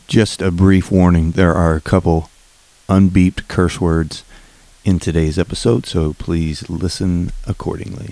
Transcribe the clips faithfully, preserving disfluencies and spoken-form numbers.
Just a brief warning, there are a couple unbeeped curse words in today's episode, so please listen accordingly.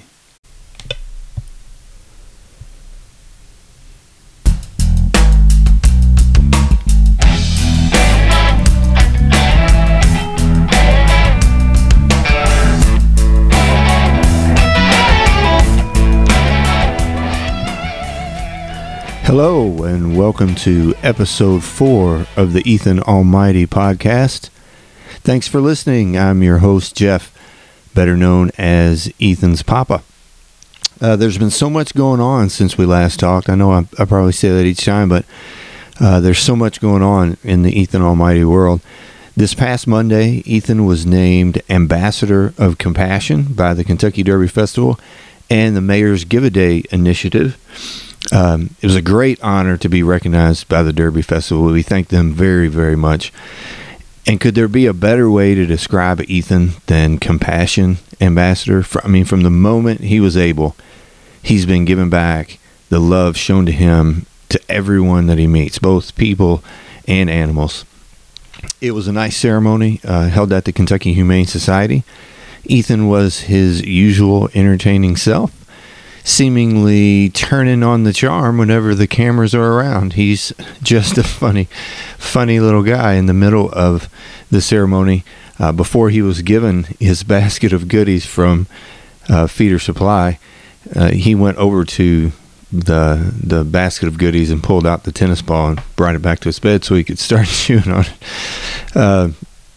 Hello, and welcome to episode four of the Ethan Almighty podcast. Thanks for listening. I'm your host, Jeff, better known as Ethan's Papa. Uh, there's been so much going on since we last talked. I know I, I probably say that each time, but uh, there's so much going on in the Ethan Almighty world. This past Monday, Ethan was named Ambassador of Compassion by the Kentucky Derby Festival and the Mayor's Give-A-Day initiative. Um, it was a great honor to be recognized by the Derby Festival. We thank them very, very much. And could there be a better way to describe Ethan than Compassion Ambassador? I mean, from the moment he was able, he's been giving back the love shown to him to everyone that he meets, both people and animals. It was a nice ceremony uh, held at the Kentucky Humane Society. Ethan was his usual entertaining self, seemingly turning on the charm whenever the cameras are around. He's just a funny, funny little guy. In the middle of the ceremony, uh, before he was given his basket of goodies from uh, Feeder Supply, uh, he went over to the the basket of goodies and pulled out the tennis ball and brought it back to his bed so he could start chewing on it. Uh,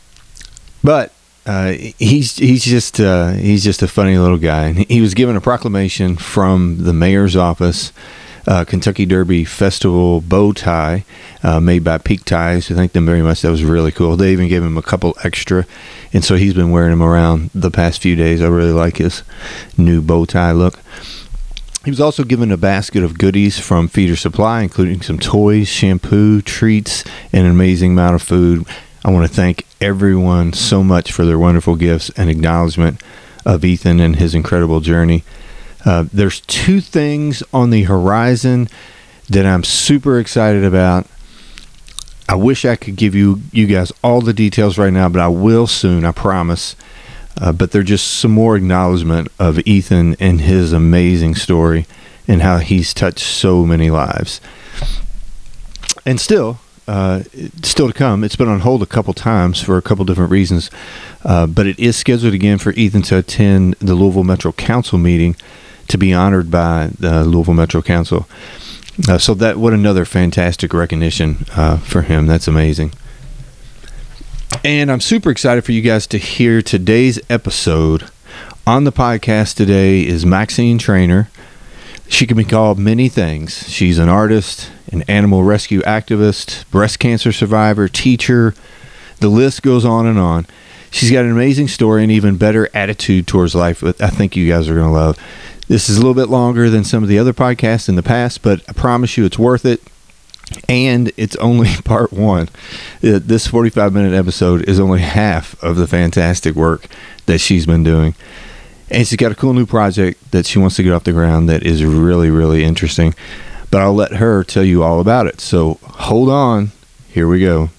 but Uh, he's he's just uh, he's just a funny little guy. And he was given a proclamation from the mayor's office, uh, Kentucky Derby Festival bow tie uh, made by Peak Ties. I thank them very much. That was really cool. They even gave him a couple extra, and so he's been wearing them around the past few days. I really like his new bow tie look. He was also given a basket of goodies from Feeder Supply, including some toys, shampoo, treats, and an amazing amount of food. I want to thank everyone so much for their wonderful gifts and acknowledgement of Ethan and his incredible journey. Uh, there's two things on the horizon that I'm super excited about. I wish I could give you, you guys all the details right now, but I will soon, I promise. Uh, but they're just some more acknowledgement of Ethan and his amazing story and how he's touched so many lives. And still... Uh, still to come. It's been on hold a couple times for a couple different reasons, uh, but it is scheduled again for Ethan to attend the Louisville Metro Council meeting to be honored by the Louisville Metro Council. Uh, so that what another fantastic recognition uh, for him. That's amazing. And I'm super excited for you guys to hear today's episode. On the podcast today is Maxine Trainer. She can be called many things. She's an artist, an animal rescue activist, breast cancer survivor, teacher. The list goes on and on. She's got an amazing story and even better attitude towards life that I think you guys are going to love. This is a little bit longer than some of the other podcasts in the past, but I promise you it's worth it. And it's only part one. This forty-five minute episode is only half of the fantastic work that she's been doing. And she's got a cool new project that she wants to get off the ground that is really, really interesting. But I'll let her tell you all about it. So hold on. Here we go.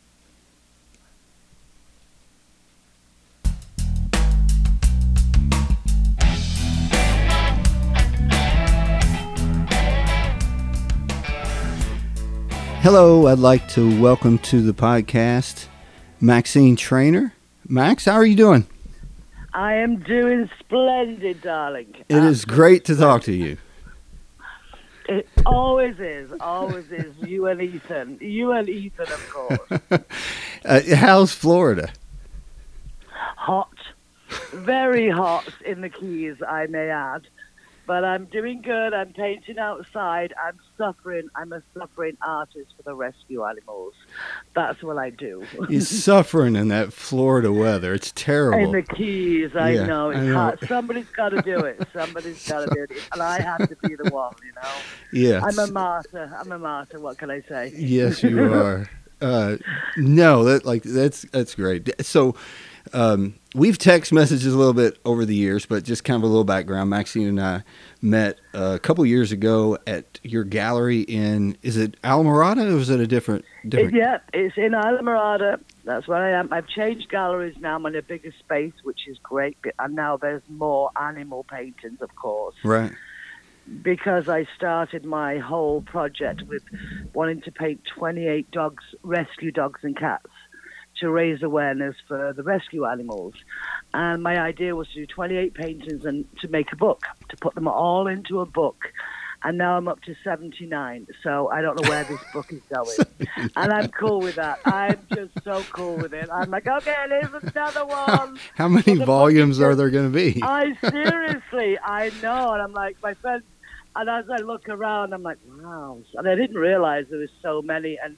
Hello, I'd like to welcome to the podcast Maxine Trainer. Max, how are you doing? I am doing splendid, darling. It Absolutely. Is great to talk to you. It always is, always is. You and Ethan. You and Ethan, of course. uh, how's Florida? Hot. Very hot in the Keys, I may add. But I'm doing good. I'm painting outside. I'm suffering. I'm a suffering artist for the rescue animals. That's what I do. You're suffering in that Florida weather. It's terrible. In the Keys, I yeah, know. It's I know. hot. Somebody's got to do it. Somebody's got to do it. And I have to be the one, you know? Yeah. I'm a martyr. I'm a martyr. What can I say? Yes, you are. Uh, no, that like that's that's great. So, Um, we've text messages a little bit over the years, but just kind of a little background. Maxine and I met uh, a couple years ago at your gallery in, is it Alamorada or is it a different? different... It, yeah, it's in Alamorada. That's where I am. I've changed galleries now. I'm in a bigger space, which is great. And now there's more animal paintings, of course. Right. Because I started my whole project with wanting to paint twenty-eight dogs, rescue dogs and cats, to raise awareness for the rescue animals. And my idea was to do twenty-eight paintings and to make a book, to put them all into a book. And now I'm up to seventy-nine, so I don't know where this book is going. And I'm cool with that. I'm just so cool with it. I'm like, okay, there's another one. How many volumes are there going to be? I seriously, I know. And I'm like, my friend, and as I look around, I'm like, wow. And I didn't realize there was so many. And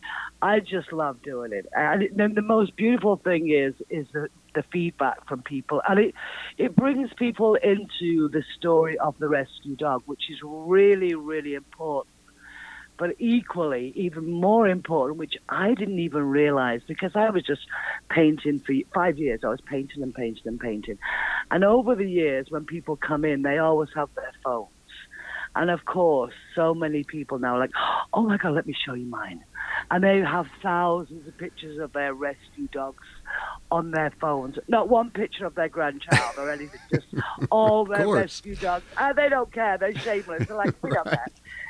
I just love doing it. And it, the most beautiful thing is, is the, the feedback from people. And it, it brings people into the story of the rescue dog, which is really, really important. But equally, even more important, which I didn't even realize, because I was just painting for five years. I was painting and painting and painting. And over the years, when people come in, they always have their phones. And of course, so many people now are like, oh my God, let me show you mine. And they have thousands of pictures of their rescue dogs on their phones. Not one picture of their grandchild or anything, just all their rescue dogs. And they don't care. They're shameless. They're like, we don't care.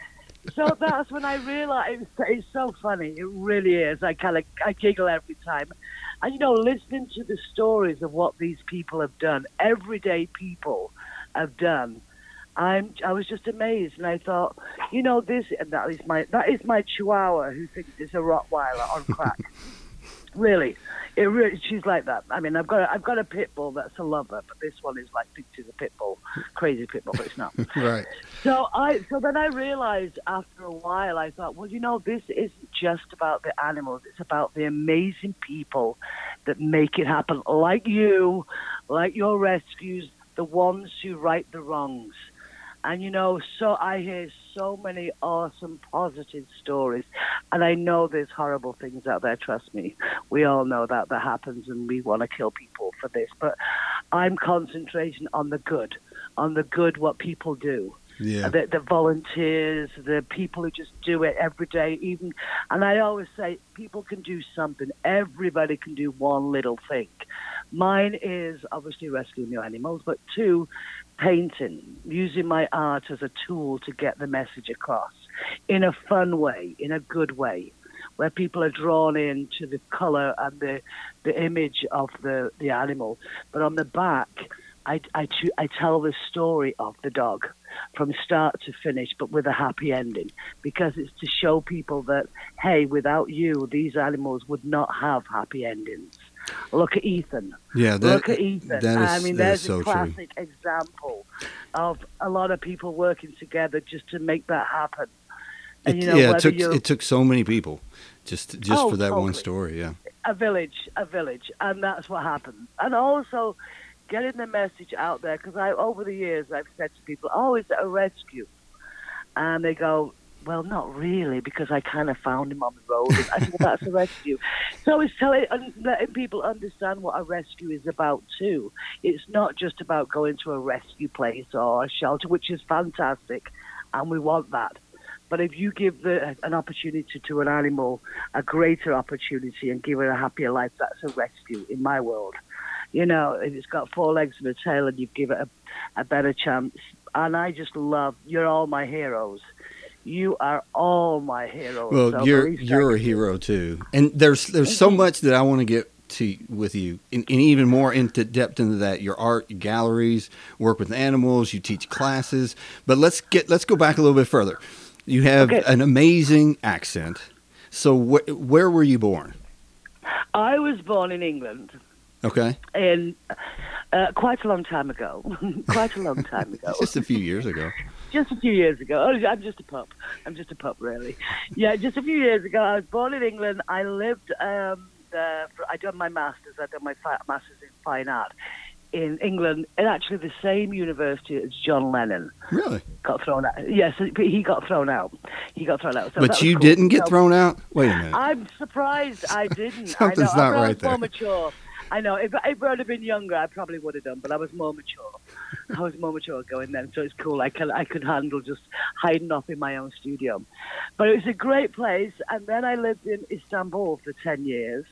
So that's when I realized it's, it's so funny. It really is. I kind of I giggle every time. And, you know, listening to the stories of what these people have done, everyday people have done, I'm, I was just amazed, and I thought, you know, this, and that is my, that is my Chihuahua who thinks it's a Rottweiler on crack. Really, it really, she's like that. I mean, I've got, a, I've got a pit bull that's a lover, but this one is like, thinks she's a pit bull, crazy pit bull, but it's not. Right. So I, so then I realized after a while, I thought, well, you know, this isn't just about the animals; it's about the amazing people that make it happen, like you, like your rescues, the ones who right the wrongs. And, you know, so I hear so many awesome, positive stories. And I know there's horrible things out there, trust me. We all know that that happens, and we want to kill people for this. But I'm concentrating on the good, on the good, what people do. Yeah. The, the volunteers, the people who just do it every day. Even, and I always say, people can do something. Everybody can do one little thing. Mine is obviously rescuing new animals, but two, painting, using my art as a tool to get the message across in a fun way, in a good way, where people are drawn into the color and the the image of the, the animal. But on the back, I, I, I tell the story of the dog from start to finish, but with a happy ending, because it's to show people that, hey, without you, these animals would not have happy endings. Look at Ethan. Yeah, that, Look at Ethan. That is, I mean, that there's is so a classic true. example of a lot of people working together just to make that happen. And, It, you know, yeah, it took you're- it took so many people just just Oh, for that one totally. story. Yeah. a village, a village, and that's what happened. And also getting the message out there, because I, over the years, I've said to people, "Oh, is it a rescue?" And they go, "Well, not really, because I kind of found him on the road." And I said, "Well, that's a rescue." So it's telling, and letting people understand what a rescue is about too. It's not just about going to a rescue place or a shelter, which is fantastic, and we want that. But if you give the, an opportunity to an animal, a greater opportunity, and give it a happier life, that's a rescue in my world. You know, if it's got four legs and a tail and you give it a, a better chance. And I just love, you're all my heroes. You are all my heroes. Well, So you're Maurice, you're a thank you. hero too, and there's there's so much that I want to get to with you, and, and even more into depth into that. Your art, your galleries, work with animals, you teach classes. But let's get let's go back a little bit further. You have Okay. an amazing accent. So wh- where were you born? I was born in England Okay, in uh, quite a long time ago. quite a long time ago. just a few years ago. Just a few years ago. Oh, I'm just a pup. I'm just a pup, really. Yeah, just a few years ago. I was born in England. I lived um, there. For, I done my masters. I done my fi- masters in fine art in England, and actually the same university as John Lennon. Really? Got thrown out. Yes, but he got thrown out. He got thrown out. So that But was you cool. didn't get So- thrown out? Wait a minute. I'm surprised I didn't. Something's I know. not I'm right there. more mature. I know. If, if I had been younger, I probably would have done, but I was more mature. I was more mature going then, so it's cool. I could, I could handle just hiding off in my own studio. But it was a great place, and then I lived in Istanbul for ten years.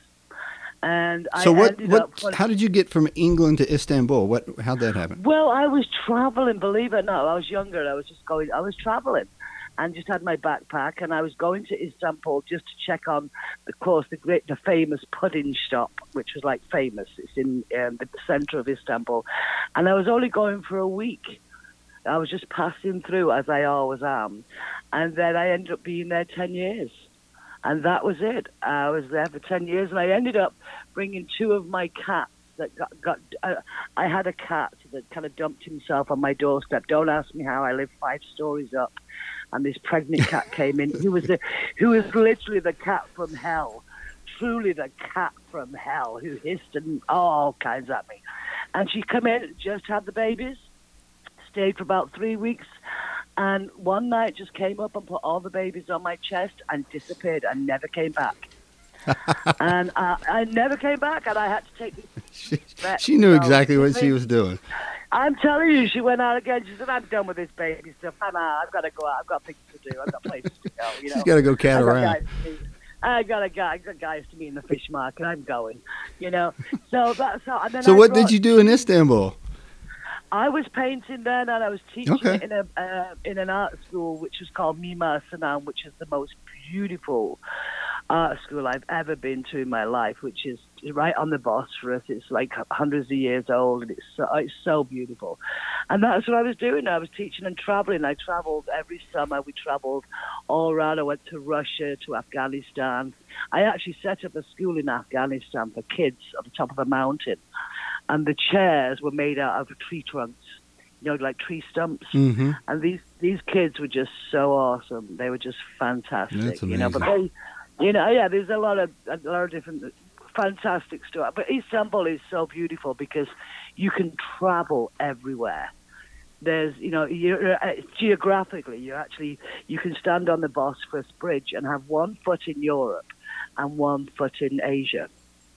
And so I what, ended what, up... how did you get from England to Istanbul? What, how'd that happen? Well, I was traveling, believe it or not. I was younger, I was just going, I was traveling. And just had my backpack, and I was going to Istanbul just to check on, of course, the great, the famous pudding shop, which was like famous. It's in um, the centre of Istanbul, and I was only going for a week. I was just passing through, as I always am, and then I ended up being there ten years, and that was it. I was there for ten years, and I ended up bringing two of my cats. That got, got uh, I had a cat that kind of dumped himself on my doorstep. Don't ask me how. I lived five stories up. And this pregnant cat came in, who was the, who was literally the cat from hell, truly the cat from hell, who hissed and all kinds at me. And she came in, just had the babies, stayed for about three weeks, and one night just came up and put all the babies on my chest and disappeared and never came back. and uh, I never came back, and I had to take this. She, she knew exactly what she was doing. I'm telling you, she went out again. She said, "I'm done with this baby stuff. I'm out. I've got to go out. I've got things to do. I've got places to go." You know, she's got to go cat around. I got a guy, I got guys to meet in the fish market. I'm going. You know, so that's how. And then so, I what brought, did you do in Istanbul? I was painting then, and I was teaching okay. in a uh, in an art school which was called Mimar Sinan, which is the most beautiful art school I've ever been to in my life, which is right on the Bosphorus. It's like hundreds of years old, and it's so, it's so beautiful. And that's what I was doing. I was teaching and traveling. I traveled every summer. We traveled all around. I went to Russia, to Afghanistan. I actually set up a school in Afghanistan for kids on the top of a mountain, and the chairs were made out of tree trunks, you know, like tree stumps. Mm-hmm. And these these kids were just so awesome. They were just fantastic. That's amazing. You know, but they, you know, yeah, there's a lot of a lot of different fantastic stuff. But Istanbul is so beautiful because you can travel everywhere. There's, you know, you're, uh, geographically, you actually you can stand on the Bosphorus Bridge and have one foot in Europe and one foot in Asia.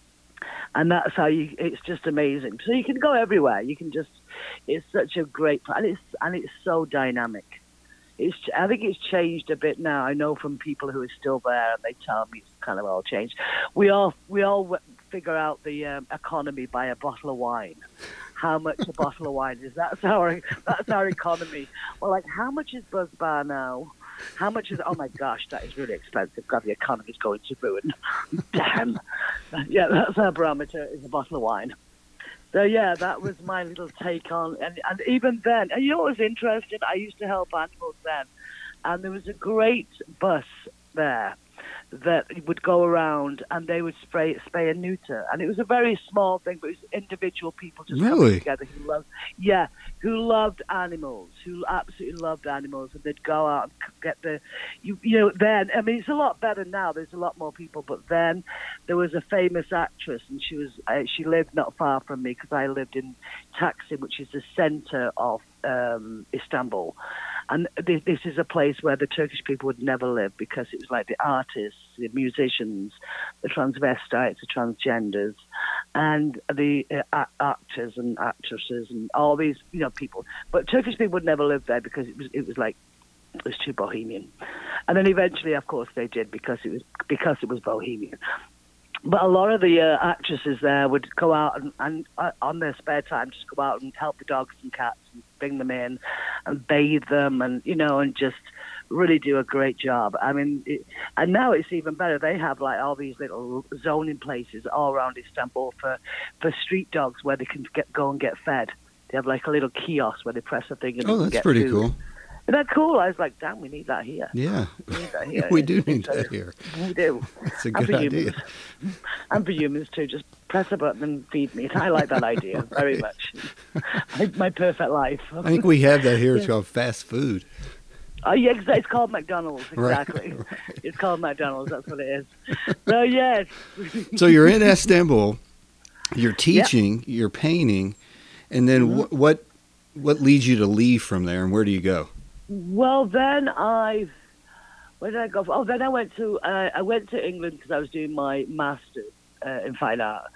And that's how you, it's just amazing. So you can go everywhere. You can just, it's such a great, and it's, and it's so dynamic. It's, I think it's changed a bit now. I know from people who are still there, and they tell me it's kind of all changed. We all, we all figure out the um, economy by a bottle of wine. How much a bottle of wine is. That's our, that's our economy. Well, like, how much is Buzz Bar now? How much is, oh my gosh, that is really expensive. God, the economy's going to ruin. Damn. Yeah, that's our barometer, is a bottle of wine. So yeah, that was my little take on, and, and even then, and you know what was interesting? I used to help animals then, and there was a great bus there that would go around, and they would spray, spay and neuter, and it was a very small thing, but it was individual people just really? coming together who loved, yeah, who loved animals, who absolutely loved animals, and they'd go out and get the, you, you know, then, I mean, it's a lot better now, there's a lot more people, but then there was a famous actress, and she was, uh, she lived not far from me, because I lived in Taksim, which is the center of um, Istanbul. And this, this is a place where the Turkish people would never live, because it was like the artists, the musicians, the transvestites, the transgenders, and the uh, actors and actresses and all these, you know, people. But Turkish people would never live there because it was it was like it was too bohemian. And then eventually, of course, they did because it was because it was bohemian. But a lot of the uh, actresses there would go out and, and uh, on their spare time, just go out and help the dogs and cats and bring them in and bathe them and, you know, and just really do a great job. I mean, it, and now it's even better. They have like all these little zoning places all around Istanbul for, for street dogs where they can get go and get fed. They have like a little kiosk where they press a thing and oh, they can that's get pretty food. cool. Isn't that cool? I was like, damn, we need that here. Yeah, we, need that here. we do need that here. We do. It's a and good for idea. Humans. And for humans too, just press a button and feed me. I like that idea very much. my, my perfect life. I think we have that here. It's called fast food. Oh, yeah, it's called McDonald's, exactly. Right, right. It's called McDonald's, that's what it is. So, yes. So you're in Istanbul, you're teaching, yep. you're painting, and then mm-hmm. wh- what what leads you to leave from there, and where do you go? Well, then I, where did I go? Oh, then I went to uh, I went to England because I was doing my master's uh, in fine art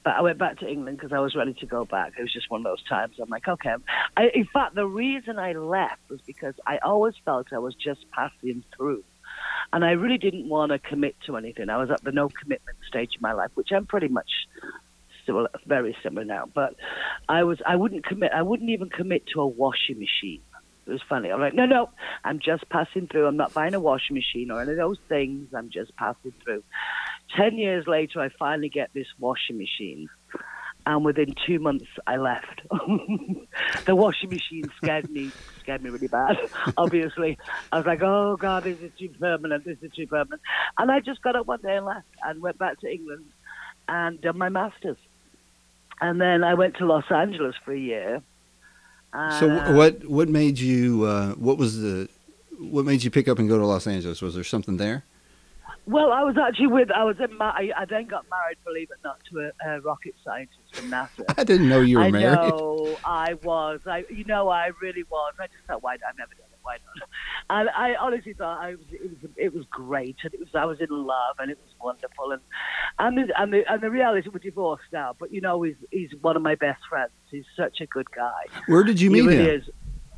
back. I went back to England because I was ready to go back. It was just one of those times. I'm like, okay. I, in fact, the reason I left was because I always felt I was just passing through. And I really didn't want to commit to anything. I was at the no commitment stage in my life, which I'm pretty much still very similar now. But I was, I wouldn't commit. I wouldn't even commit to a washing machine. It was funny. I'm like, no, no, I'm just passing through. I'm not buying a washing machine or any of those things. I'm just passing through. Ten years later, I finally get this washing machine. And within two months, I left. The washing machine scared me, scared me really bad, obviously. I was like, oh, God, this is too permanent, this is too permanent. And I just got up one day and left and went back to England and did my master's. And then I went to Los Angeles for a year. And, so what what made you, uh, what was the, what made you pick up and go to Los Angeles? Was there something there? Well, I was actually with, I was in, ma- I, I then got married, believe it or not, to a, a rocket scientist from NASA. I didn't know you were I married. I know, I was. I, you know, I really was. I just thought, why, I've never done it, why not? And I honestly thought I was, it was, it was great, and it was, I was in love, and it was wonderful. And and the, and the, and the reality, we're divorced now, but you know, he's, he's one of my best friends. He's such a good guy. Where did you He meet really him? is.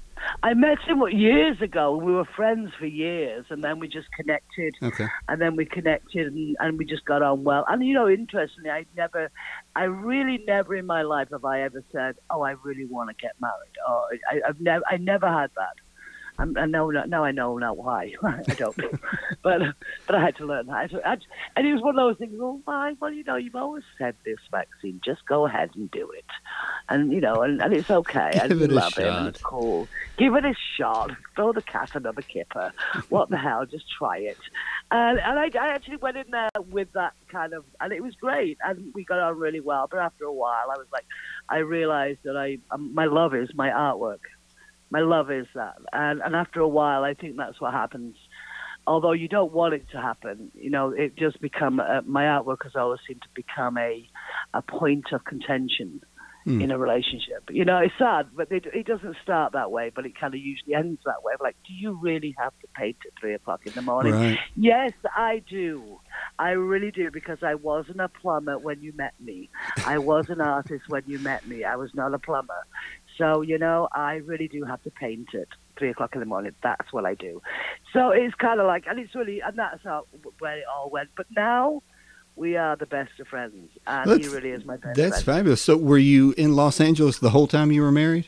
I met him what, years ago. We were friends for years, and then we just connected. Okay. And then we connected, and, and we just got on well. And, you know, interestingly, I never, I really never in my life have I ever said, oh, I really want to get married. Or I, I've never, I never had that. And I know now I know now why. I don't, but but I had to learn that. I, and it was one of those things. Well, why? Well, you know, you've always said this, Maxine. Just go ahead and do it, and you know, and, and it's okay. Give and it we a love him, and shot. it's cool. Give it a shot. Throw the cat another kipper. What the hell? Just try it. And and I, I actually went in there with that kind of, and it was great, and we got on really well. But after a while, I was like, I realized that I um, my love is my artwork. My love is that. And, and after a while, I think that's what happens. Although you don't want it to happen, you know, it just become, uh, my artwork has always seemed to become a, a point of contention mm. in a relationship. You know, it's sad, but it, it doesn't start that way, but it kind of usually ends that way. Like, do you really have to paint at three o'clock in the morning? Right. Yes, I do. I really do, because I wasn't a plumber when you met me. I was an artist when you met me. I was not a plumber. So, you know, I really do have to paint at three o'clock in the morning. That's what I do. So it's kind of like, and it's really, and that's how, where it all went. But now we are the best of friends, and That's, he really is my best That's friend. fabulous. So were you in Los Angeles the whole time you were married?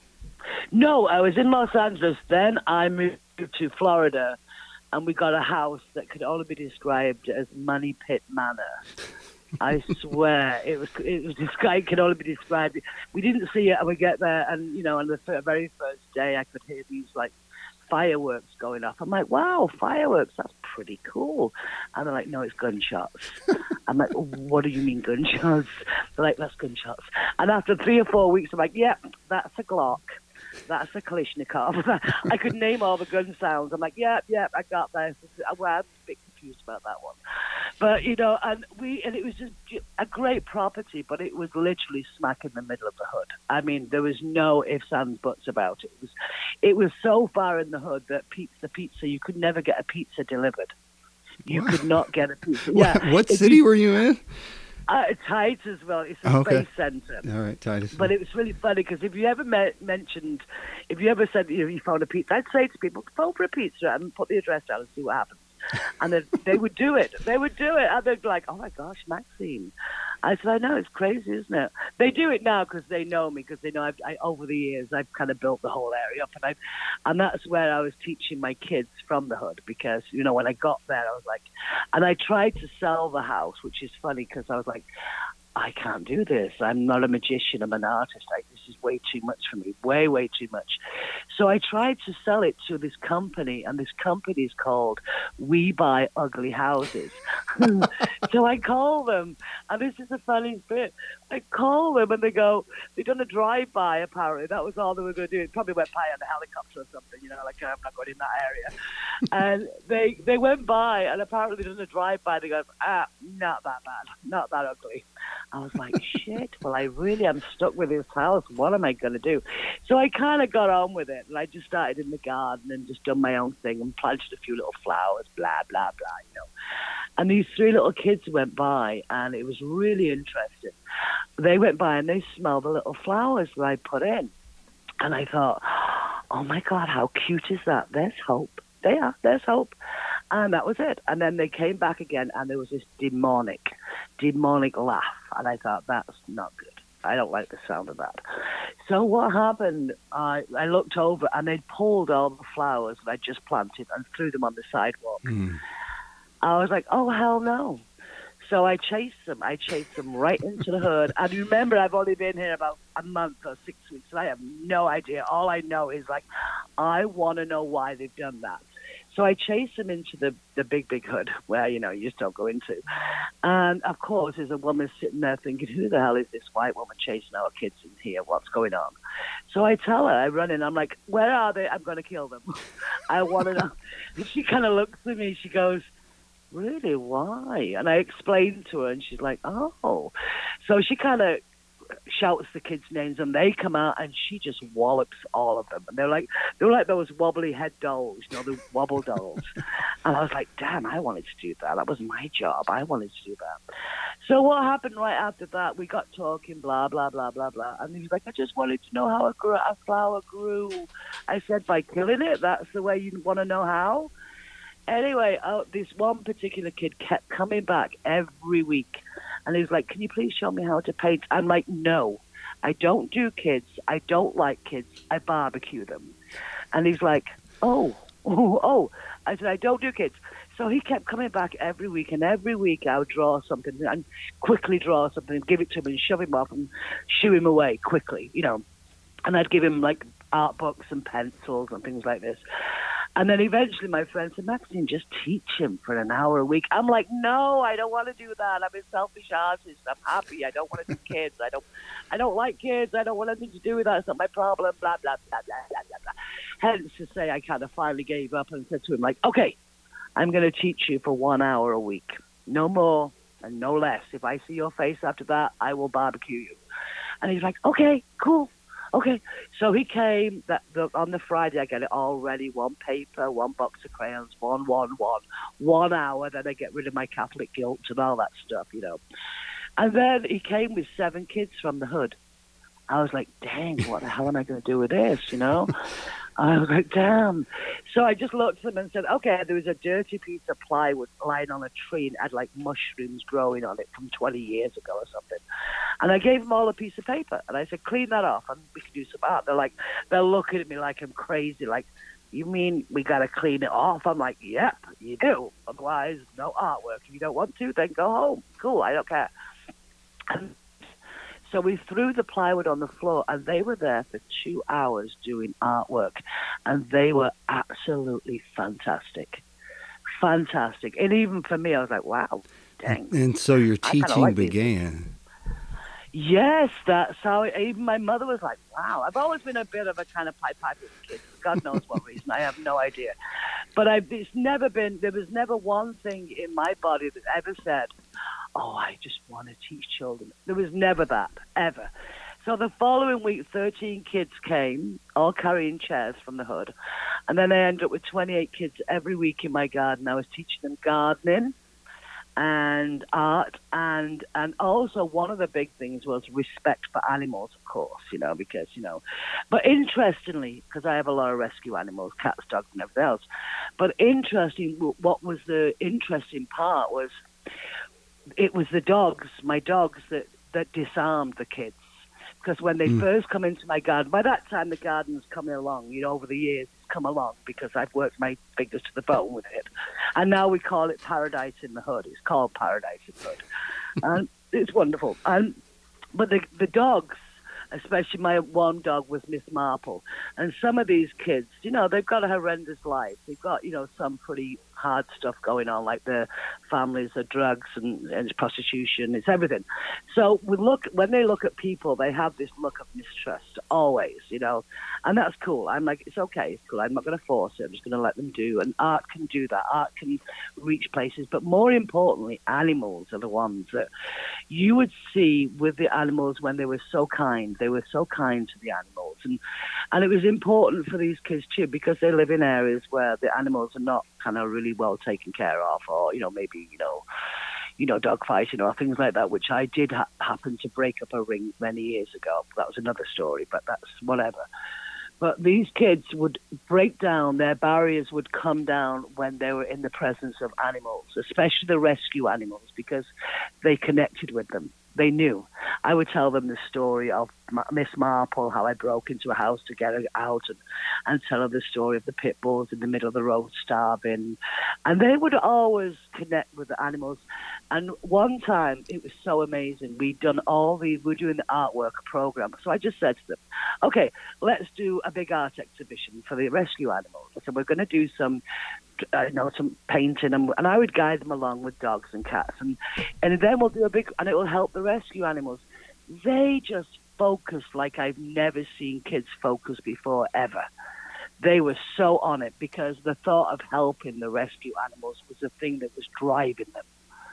No, I was in Los Angeles. Then I moved to Florida, and we got a house that could only be described as Money Pit Manor. I swear, it was. It was this guy could only be described. We didn't see it, and we get there, and you know, on the f- very first day, I could hear these like fireworks going off. I'm like, wow, fireworks, that's pretty cool. And they're like, no, it's gunshots. I'm like, what do you mean gunshots? They're like, that's gunshots. And after three or four weeks, I'm like, yeah, that's a Glock. That's a Kalashnikov. I could name all the gun sounds. I'm like, yeah, yeah, I got this. Well, I'm a bit confused about that one. But, you know, and we, and it was just a great property, but it was literally smack in the middle of the hood. I mean, there was no ifs, ands, buts about it. It was, it was so far in the hood that pizza, pizza, you could never get a pizza delivered. You What? could not get a pizza. What, Yeah. what If city you- were you in? Uh, Titusville. It's a Oh, okay. space center. All right, Titus. But it was really funny because if you ever met, mentioned, if you ever said you, know, you found a pizza, I'd say to people, phone for a pizza and put the address down and see what happens. And then they would do it. They would do it. And they'd be like, oh, my gosh, Maxine. I said, I know, it's crazy, isn't it? They do it now because they know me, because they know I've, I, over the years I've kind of built the whole area up. And, I, and that's where I was teaching my kids from the hood because, you know, when I got there, I was like, and I tried to sell the house, which is funny because I was like, I can't do this. I'm not a magician. I'm an artist. Like, this is way too much for me. Way, way too much. So I tried to sell it to this company, and this company is called We Buy Ugly Houses. So I call them, and this is the funniest bit. I call them, and they go, they've done a drive-by, apparently. That was all they were going to do. It probably went by on a helicopter or something, you know, like, I'm not going in that area. And they they went by, and apparently they've done a drive-by. They go, ah, not that bad. Not that ugly. I was like, shit, well, I really am stuck with this house. What am I going to do? So I kind of got on with it, and I just started in the garden and just done my own thing and planted a few little flowers, blah, blah, blah, you know. And these three little kids went by, and it was really interesting. They went by and they smelled the little flowers that I put in. And I thought, oh my God, how cute is that? There's hope. They are, there's hope. And that was it. And then they came back again, and there was this demonic, demonic laugh. And I thought, that's not good. I don't like the sound of that. So what happened, I, I looked over, and they'd pulled all the flowers that I just planted and threw them on the sidewalk. Mm. I was like, oh, hell no. So I chased them. I chased them right into the hood. And remember, I've only been here about a month or six weeks, and I have no idea. All I know is, like, I want to know why they've done that. So I chased them into the, the big, big hood where, you know, you just don't go into. And, of course, there's a woman sitting there thinking, who the hell is this white woman chasing our kids in here? What's going on? So I tell her, I run in, I'm like, where are they? I'm going to kill them. I want to know. And she kind of looks at me. She goes, really, why? And I explained to her, and she's like, oh. So she kind of shouts the kids' names, and they come out, and she just wallops all of them. And they're like, they're like those wobbly head dolls, you know, the wobble dolls. And I was like, damn, I wanted to do that. That was my job. I wanted to do that. So what happened right after that? We got talking, blah, blah, blah, blah, blah. And he was like, I just wanted to know how a, gr- a flower grew. I said, by killing it? That's the way you want to know how? Anyway, uh, this one particular kid kept coming back every week. And he was like, can you please show me how to paint? I'm like, no, I don't do kids. I don't like kids. I barbecue them. And he's like, oh, oh, oh. I said, I don't do kids. So he kept coming back every week. And every week I would draw something and quickly draw something and give it to him and shove him off and shoo him away quickly, you know. And I'd give him, like, art books and pencils and things like this. And then eventually my friend said, Maxine, just teach him for an hour a week. I'm like, no, I don't want to do that. I'm a selfish artist. I'm happy. I don't want to do kids. I don't I don't like kids. I don't want anything to do with that. It's not my problem, blah, blah, blah, blah, blah, blah, blah. Hence to say I kind of finally gave up and said to him, like, okay, I'm going to teach you for one hour a week. No more and no less. If I see your face after that, I will barbecue you. And he's like, okay, cool. Okay, so he came that the, on the Friday. I get it all ready: one paper, one box of crayons, one, one, one, one hour. Then I get rid of my Catholic guilt and all that stuff, you know. And then he came with seven kids from the hood. I was like, dang, what the hell am I going to do with this, you know? I was like, damn. So I just looked at them and said, okay, there was a dirty piece of plywood lying on a tree and had like mushrooms growing on it from twenty years ago or something. And I gave them all a piece of paper. And I said, clean that off and we can do some art. They're like, they're looking at me like I'm crazy. Like, you mean we got to clean it off? I'm like, yep, you do. Otherwise, no artwork. If you don't want to, then go home. Cool, I don't care. And so we threw the plywood on the floor, and they were there for two hours doing artwork, and they were absolutely fantastic. Fantastic. And even for me, I was like, wow, dang. And so your teaching like began. Yes, that's how it, even my mother was like, wow. I've always been a bit of a kind of pipe pipe with kids. God knows what reason. I have no idea. But I've, it's never been, there was never one thing in my body that ever said, oh, I just want to teach children. There was never that, ever. So the following week, thirteen kids came, all carrying chairs from the hood. And then I ended up with twenty-eight kids every week in my garden. I was teaching them gardening and art, and and also one of the big things was respect for animals, of course, you know, because, you know. But interestingly, because I have a lot of rescue animals, cats, dogs, and everything else. But interesting, what was the interesting part was, it was the dogs, my dogs, that, that disarmed the kids. Because when they mm. first come into my garden, by that time the garden's coming along, you know, over the years it's come along because I've worked my fingers to the bone with it. And now we call it Paradise in the Hood. It's called Paradise in the Hood. And it's wonderful. And But the, the dogs, especially my one dog was Miss Marple. And some of these kids, you know, they've got a horrendous life. They've got, you know, some pretty hard stuff going on, like their families are drugs and, and prostitution. It's everything. So we look when they look at people, they have this look of mistrust always, you know, and that's cool. I'm like, it's okay, it's cool. I'm not going to force it. I'm just going to let them do. And art can do that. Art can reach places. But more importantly, animals are the ones that you would see with the animals when they were so kind. They were so kind to the animals. And, and it was important for these kids too, because they live in areas where the animals are not kind of really well taken care of, or, you know, maybe, you know, you know, dog fighting or things like that, which I did ha- happen to break up a ring many years ago. That was another story, but that's whatever. But these kids would break down, their barriers would come down when they were in the presence of animals, especially the rescue animals, because they connected with them. They knew. I would tell them the story of Miss Marple, how I broke into a house to get her out, and, and tell them the story of the pit bulls in the middle of the road starving. And they would always connect with the animals. And one time, it was so amazing. We'd done all the, we were doing the artwork program. So I just said to them, okay, let's do a big art exhibition for the rescue animals. So we're going to do some uh, you know, some painting, and, and I would guide them along with dogs and cats, and and then we'll do a big, and it will help the rescue animals. They just focused like I've never seen kids focus before, ever. They were so on it, because the thought of helping the rescue animals was the thing that was driving them.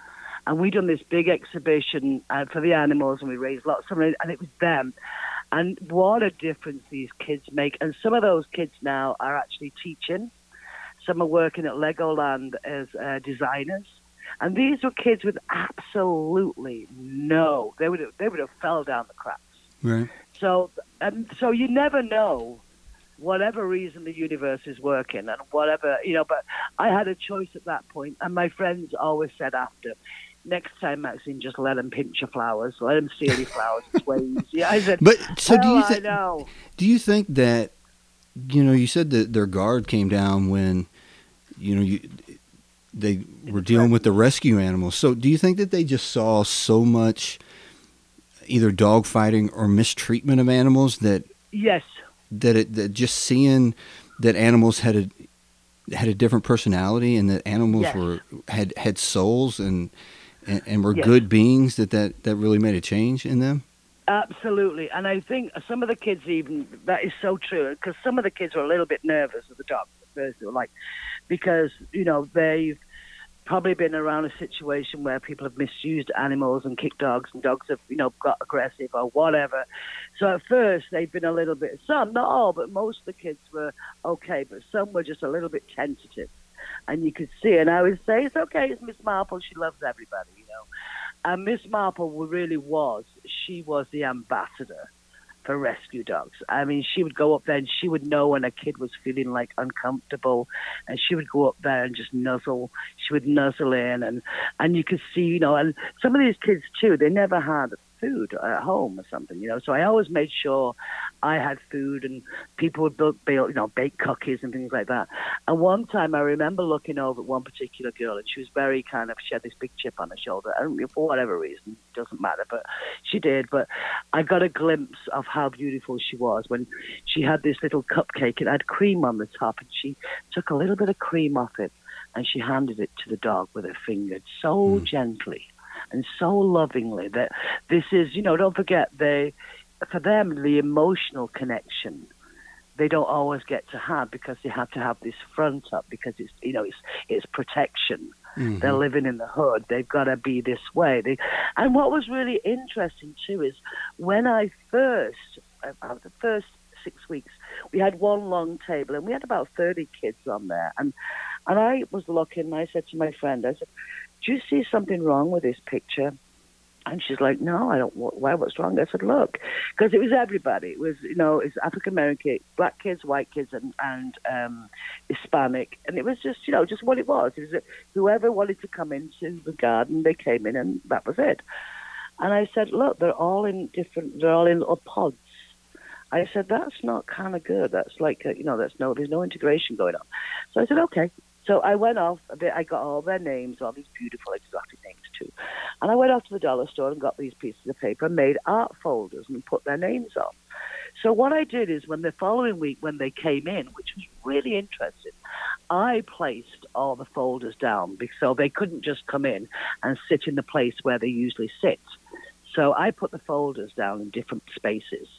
And we done this big exhibition uh, for the animals, and we raised lots of money, and it was them. And what a difference these kids make. And some of those kids now are actually teaching. Some are working at Legoland as uh, designers. And these were kids with absolutely no, they would have, they would have fell down the cracks. Right. So, and so you never know, whatever reason the universe is working, and whatever, you know, but I had a choice at that point, and my friends always said after, next time, Maxine, just let them pinch your flowers, let them steal your flowers, it's way easier. I said, but so do you I think, know. do you think that, you know, you said that their guard came down when, you know, you, they were dealing with the rescue animals. So do you think that they just saw so much either dog fighting or mistreatment of animals that, yes, that it, that just seeing that animals had a, had a different personality, and that animals yes. were, had, had souls and, and, and were yes. good beings, that, that, that really made a change in them? Absolutely. And I think some of the kids even, that is so true, because some of the kids were a little bit nervous of the dogs at first. They were like, because, you know, they've probably been around a situation where people have misused animals and kicked dogs, and dogs have, you know, got aggressive or whatever. So at first they've been a little bit, some, not all, but most of the kids were okay, but some were just a little bit tentative. And you could see, and I would say, it's okay, it's Miss Marple, she loves everybody, you know. And Miss Marple really was, she was the ambassador for rescue dogs. I mean, she would go up there and she would know when a kid was feeling like uncomfortable, and she would go up there and just nuzzle. She would nuzzle in, and, and you could see, you know, and some of these kids too, they never had food at home or something, you know. So I always made sure I had food, and people would build, build, you know, bake cookies and things like that. And one time I remember looking over at one particular girl, and she was very kind of, she had this big chip on her shoulder. I don't know, for whatever reason, it doesn't matter, but she did. But I got a glimpse of how beautiful she was when she had this little cupcake. It had cream on the top, and she took a little bit of cream off it, and she handed it to the dog with her finger, so mm. gently and so lovingly. That this is, you know, don't forget, they, for them, the emotional connection, they don't always get to have, because they have to have this front up, because it's, you know, it's it's protection. Mm-hmm. They're living in the hood. They've got to be this way. They, and what was really interesting too is when I first, about the first six weeks, we had one long table, and we had about thirty kids on there, and and I was looking, and I said to my friend, I said, do you see something wrong with this picture? And she's like, no, I don't. Why? What's wrong? I said, look, because it was everybody. It was, you know, it's African American, black kids, white kids, and and um, Hispanic, and it was just, you know, just what it was. It was a, whoever wanted to come into the garden, they came in, and that was it. And I said, look, they're all in different. They're all in little pods. I said, that's not kind of good. That's like, a, you know, that's no, there's no integration going on. So I said, okay. So I went off, I got all their names, all these beautiful exotic names too. And I went off to the dollar store and got these pieces of paper and made art folders and put their names on. So what I did is, when the following week, when they came in, which was really interesting, I placed all the folders down, so they couldn't just come in and sit in the place where they usually sit. So I put the folders down in different spaces.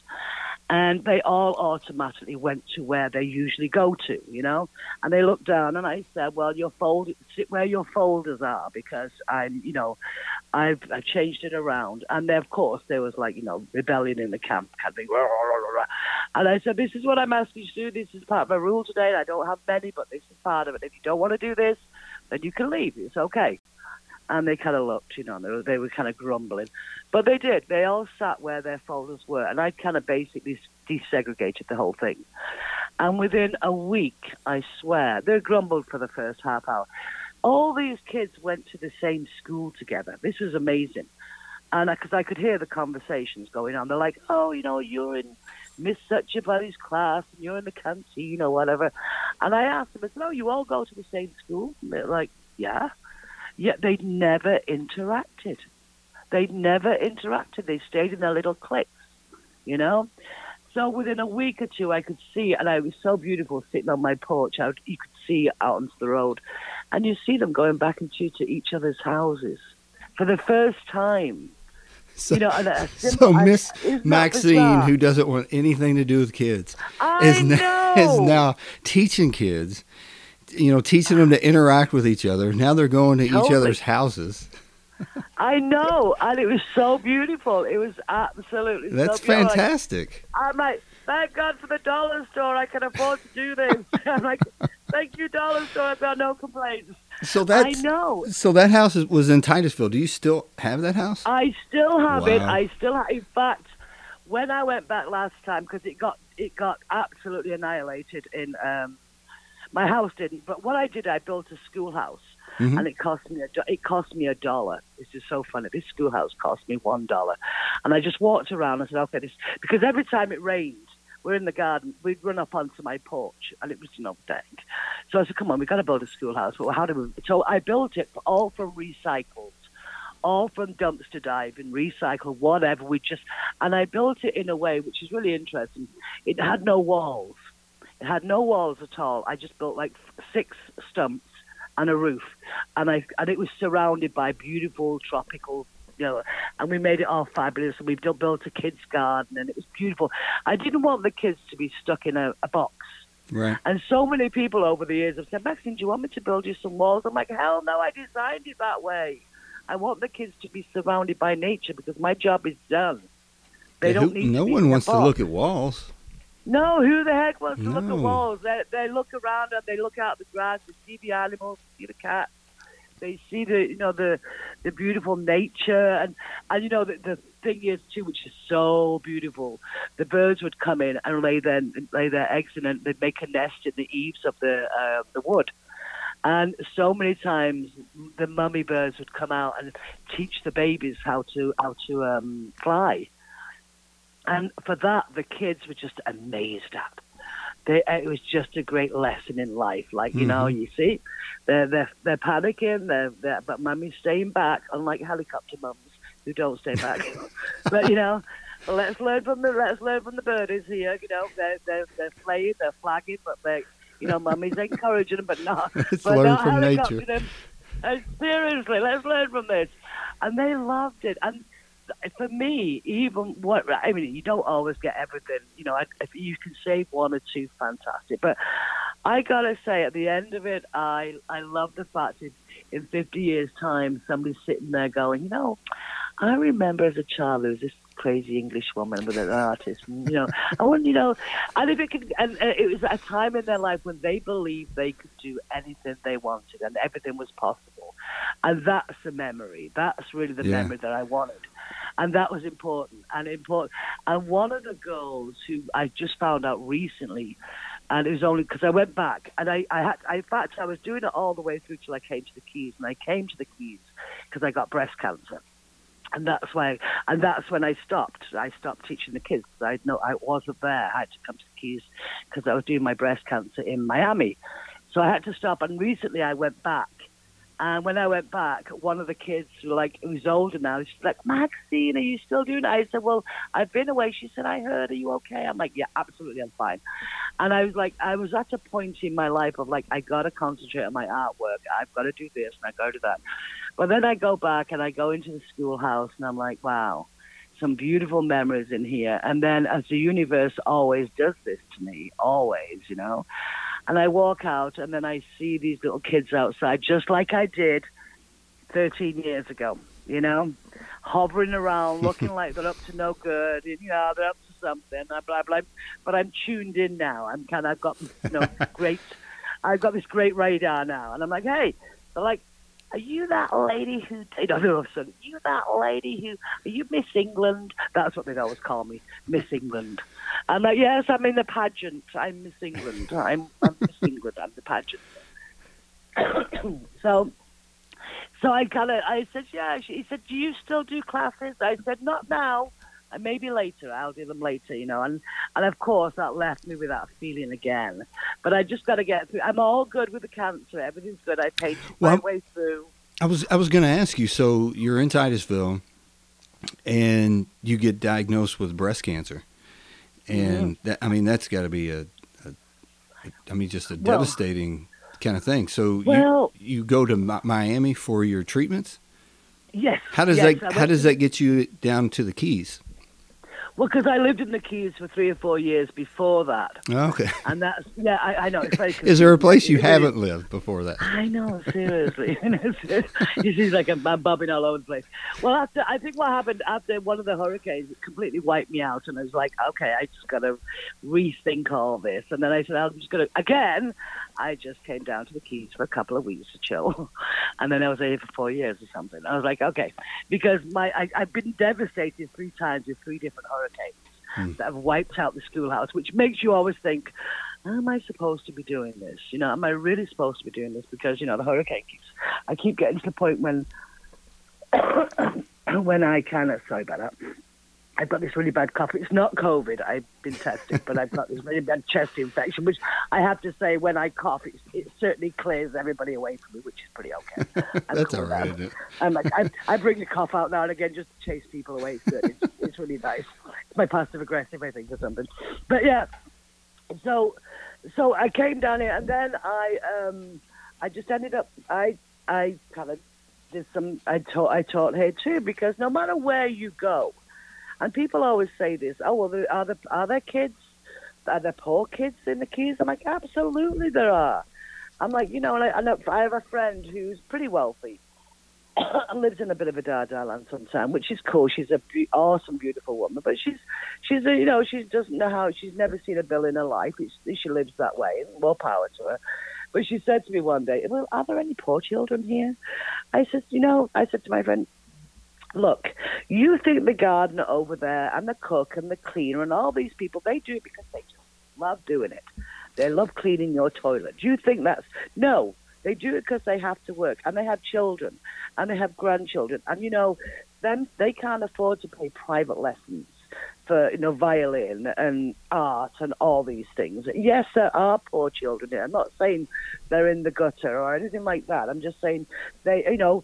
And they all automatically went to where they usually go to, you know. And they looked down, and I said, "Well, your fold, sit where your folders are, because I'm, you know, I've, I've changed it around." And then, of course, there was like, you know, rebellion in the camp, kind of thing. And I said, this is what I'm asking you to do. This is part of my rule today. I don't have many, but this is part of it. If you don't want to do this, then you can leave. It's okay. And they kind of looked, you know, they were, they were kind of grumbling. But they did. They all sat where their folders were. And I kind of basically desegregated the whole thing. And within a week, I swear, they grumbled for the first half hour. All these kids went to the same school together. This was amazing. And because I, I could hear the conversations going on. They're like, oh, you know, you're in Miss Such a Buddy's class, and you're in the canteen or whatever. And I asked them, I said, oh, you all go to the same school? And they're like, yeah. Yet they'd never interacted. They'd never interacted. They stayed in their little cliques, you know? So within a week or two, I could see, and it was so beautiful sitting on my porch. I, you could see out onto the road. And you see them going back into to each other's houses for the first time. So, you know, and a simple, so Miss I, Maxine, who doesn't want anything to do with kids, I is know. now, is now teaching kids, you know, teaching them to interact with each other. Now they're going to Totally. each other's houses. I know, and it was so beautiful. It was absolutely That's so beautiful. fantastic. I'm like, thank God for the dollar store. I can afford to do this. I'm like, thank you, dollar store. I've got no complaints. So that's, I know. So that house is, was in Titusville. Do you still have that house? I still have it. Wow. I still have. In fact, when I went back last time, because it got it got absolutely annihilated in. Um, my house didn't, but what I did, I built a schoolhouse. Mm-hmm. And it cost me a do- it cost me a dollar. It's just so funny. This schoolhouse cost me one dollar, and I just walked around and said, "Okay, this," because every time it rained, we're in the garden, we'd run up onto my porch, and it was you know dank. So I said, "Come on, we've got to build a schoolhouse." Well, how do we? So I built it all from recycled, all from dumpster diving, recycled, whatever. We just and I built it in a way which is really interesting. It had no walls. It had no walls at all. I just built like six stumps and a roof, and I and it was surrounded by beautiful tropical, you know, and we made it all fabulous. And we built, built a kids' garden, and it was beautiful. I didn't want the kids to be stuck in a, a box. Right. And so many people over the years have said, Maxine, do you want me to build you some walls? I'm like, hell no, I designed it that way. I want the kids to be surrounded by nature because my job is done. They Yeah, don't who, need no to be one in a wants to box. look at walls. No, who the heck wants to look No. at walls? They, they look around and they look out the grass, they see the animals, see the cats, they see the you know the the beautiful nature, and and you know the, the thing is too, which is so beautiful. The birds would come in and lay their lay their eggs in, and they'd make a nest in the eaves of the uh, the wood. And so many times the mummy birds would come out and teach the babies how to how to um, fly. And for that, the kids were just amazed at. They, it was just a great lesson in life. Like, you know, you see, they're, they're, they're panicking, they're, they're, but mummy's staying back, unlike helicopter mums who don't stay back. But, you know, let's learn from the let's learn from the birdies here. You know, they're, they're, they're flaying, they're flagging, but they, you know, mummy's encouraging them, but not, Let's but learn not from helicoptering nature. them. And seriously, let's learn from this. And they loved it. And for me, even what I mean, you don't always get everything. You know, if you can save one or two, fantastic. But I gotta say, at the end of it, I I love the fact that in fifty years' time, somebody's sitting there going, you know, I remember as a child there was this crazy English woman with an artist. And, you know, I want you know, and if it could, and uh, it was a time in their life when they believed they could do anything they wanted and everything was possible, and that's the memory. That's really the Yeah. memory that I wanted. And that was important and important. And one of the girls who I just found out recently, and it was only because I went back, and I, I had, I, in fact, I was doing it all the way through till I came to the Keys, and I came to the Keys because I got breast cancer, and that's why, and that's when I stopped. I stopped teaching the kids. I know I wasn't there. I had to come to the Keys because I was doing my breast cancer in Miami, so I had to stop. And recently, I went back. And when I went back, one of the kids, like, who's older now, she's like, Maxine, are you still doing it? I said, well, I've been away. She said, I heard, are you okay? I'm like, yeah, absolutely, I'm fine. And I was like, I was at a point in my life of, like, I got to concentrate on my artwork. I've got to do this and I got to do that. But then I go back and I go into the schoolhouse and I'm like, wow, some beautiful memories in here. And then as the universe always does this to me, always, you know. And I walk out, and then I see these little kids outside, just like I did thirteen years ago, you know, hovering around, looking like they're up to no good. And, you know, they're up to something, blah, blah, blah. But I'm tuned in now. I'm kind of, I've got, you know, great, I've got this great radar now. And I'm like, hey, they're like, are you that lady who, you know, all of a sudden, you that lady who, are you Miss England? That's what they'd always call me, Miss England. I'm like, yes, I'm in the pageant. I'm Miss England. I'm, I'm Miss England. I'm the pageant. so, so I kind of, I said, yeah. He said, do you still do classes? I said, not now. And maybe later. I'll do them later, you know. And, and of course, that left me with that feeling again. But I just got to get through. I'm all good with the cancer. Everything's good. I paid well, my way through. I was I was going to ask you. So you're in Titusville, and you get diagnosed with breast cancer, and mm-hmm. that, I mean that's got to be a, a, I mean just a well, devastating kind of thing. So well, you you go to Mi- Miami for your treatments. Yes. How does yes, that How does to, that get you down to the Keys? Well, because I lived in the Keys for three or four years before that. Okay. And that's, yeah, I, I know. It's very Is there a place you it, haven't it, lived before that? I know, seriously. You see, like I'm, I'm bobbing all over the place. Well, after I think what happened after one of the hurricanes, it completely wiped me out. And I was like, okay, I just got to rethink all this. And then I said, I'm just going to, again, I just came down to the Keys for a couple of weeks to chill. And then I was there for four years or something. I was like, okay. Because my I, I've been devastated three times with three different hurricanes. Hmm. That have wiped out the schoolhouse, which makes you always think, am I supposed to be doing this? You know, am I really supposed to be doing this? Because, you know, the hurricane keeps, I keep getting to the point when, when I kind of, sorry about that, I've got this really bad cough. It's not COVID. I've been tested, but I've got this really bad chest infection, which I have to say, when I cough, it, it certainly clears everybody away from me, which is pretty okay. That's all right, isn't it? I'm like, I, I bring the cough out now and again just to chase people away. So it's, it's really nice. It's my passive-aggressive, I think, or something. But, yeah, so so I came down here, and then I um, I just ended up, I I kind of did some, I taught, I taught here too, because no matter where you go, and people always say this, oh, well, are there, are there kids, are there poor kids in the Keys? I'm like, absolutely there are. I'm like, you know, and I, I, know, I have a friend who's pretty wealthy and lives in a bit of a dada land sometimes, which is cool. She's a be- awesome, beautiful woman, but she's, she's a, you know, she doesn't know how, she's never seen a bill in her life. It's, she lives that way, and more power to her. But she said to me one day, well, are there any poor children here? I said, you know, I said to my friend, look, you think the gardener over there and the cook and the cleaner and all these people, they do it because they just love doing it. They love cleaning your toilet. Do you think that's... No, they do it because they have to work, and they have children, and they have grandchildren. And, you know, then they can't afford to pay private lessons for, you know, violin and art and all these things. Yes, there are poor children here. I'm not saying they're in the gutter or anything like that. I'm just saying they, you know...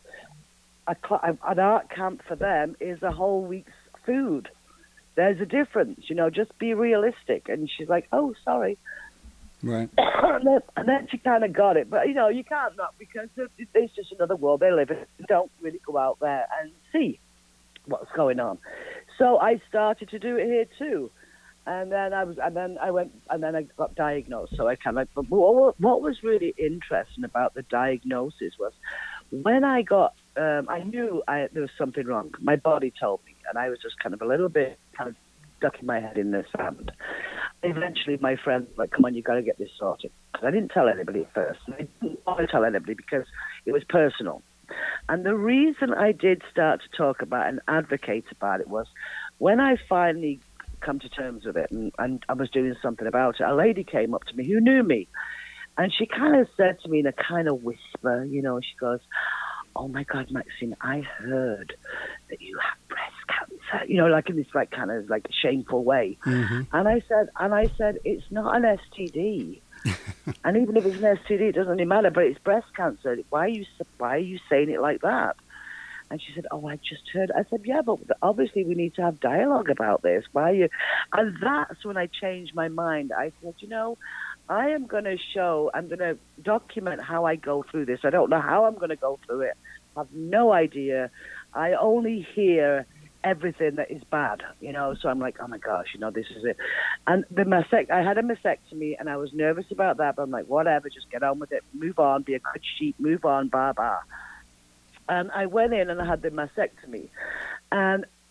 A, an art camp for them is a whole week's food. There's a difference, you know, just be realistic. And she's like, oh, sorry. Right. and, then, and then she kind of got it. But, you know, you can't not, because it's just another world they live in. You don't really go out there and see what's going on. So I started to do it here too. And then I was, and then I went, and then I got diagnosed. So I kind of, but what, what was really interesting about the diagnosis was when I got, um, I knew I, there was something wrong. My body told me, and I was just kind of a little bit kind of ducking my head in the sand. Eventually, my friend was like, come on, you got to get this sorted. I didn't tell anybody at first. I didn't want to tell anybody because it was personal. And the reason I did start to talk about and advocate about it was when I finally come to terms with it, and, and I was doing something about it, a lady came up to me who knew me, and she kind of said to me in a kind of whisper, you know, she goes, oh my God, Maxine, I heard that you have breast cancer, you know, like in this like kind of like shameful way. Mm-hmm. And I said, and I said, it's not an S T D. And even if it's an S T D, it doesn't really matter, but it's breast cancer. Why are you, why are you saying it like that? And she said, oh, I just heard. I said, yeah, but obviously we need to have dialogue about this. Why are you? And that's when I changed my mind. I said, you know, I am going to show, I'm going to document how I go through this. I don't know how I'm going to go through it. I have no idea. I only hear everything that is bad, you know. So I'm like, oh my gosh, you know, this is it. And the mastect- I had a mastectomy, and I was nervous about that, but I'm like, whatever, just get on with it. Move on, be a good sheep, move on, blah, blah. And I went in and I had the mastectomy. And